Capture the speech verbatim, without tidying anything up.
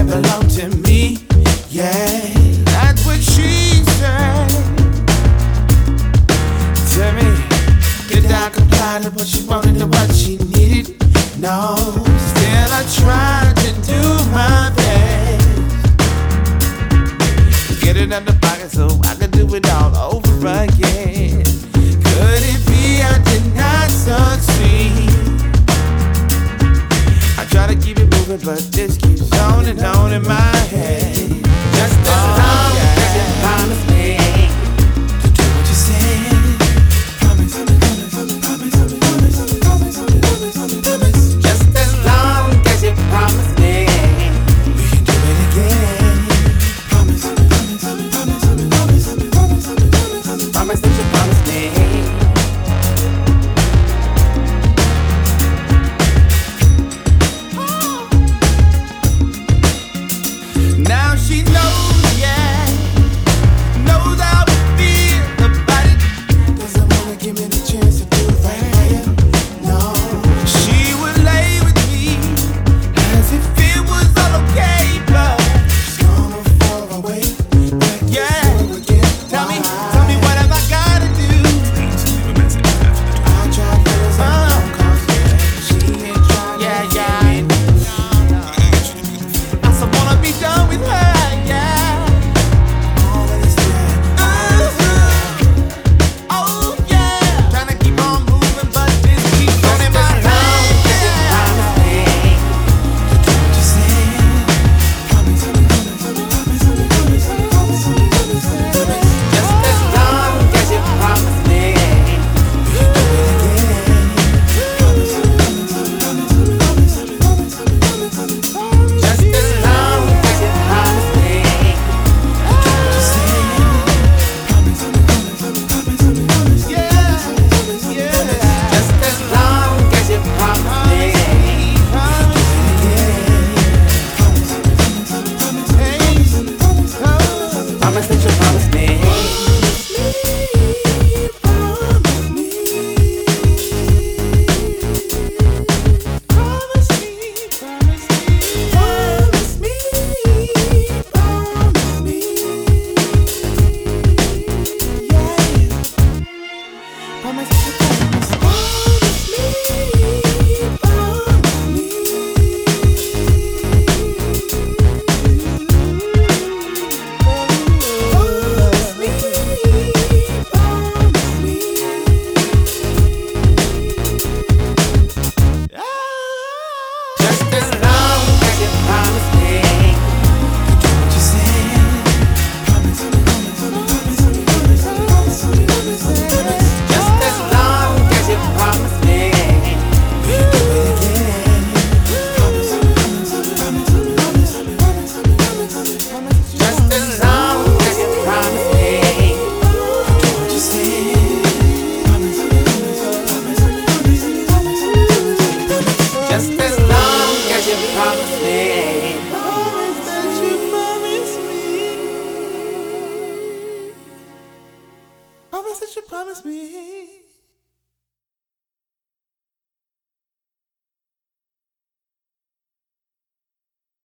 belong to me. Yeah, that's what she said. Tell me, did I comply to what she wanted and what she needed? No, still I tried to do my best. Get it out the pocket so I could do it all over again. Could it be I did not succeed? I try to keep it moving, but this keeps on and on in my head. Just as oh, long yeah. as you promise me to do what you said. Promise, promise, promise, promise, promise, promise, promise, promise. Just as long as you promise me we can do it again. Promise, promise, promise, promise, promise, promise, promise, promise that you promise me. Now she knows, yeah, knows how I feel about it. Doesn't wanna give me the chance to do it right here. No, she would lay with me as if it was all okay, but she's gonna fall away. But yeah, tell me, tell me what have I gotta do? I tried feeling some calls, yeah, she ain't trying yeah, to yeah. Get me. I still wanna be done with her. Promise that you promise me. Promise me, promise me, promise me, promise me, yeah. Promise that you promise, promise me, promise me. Just as long as you promise me. Promise that you promise me. Promise that you promise me.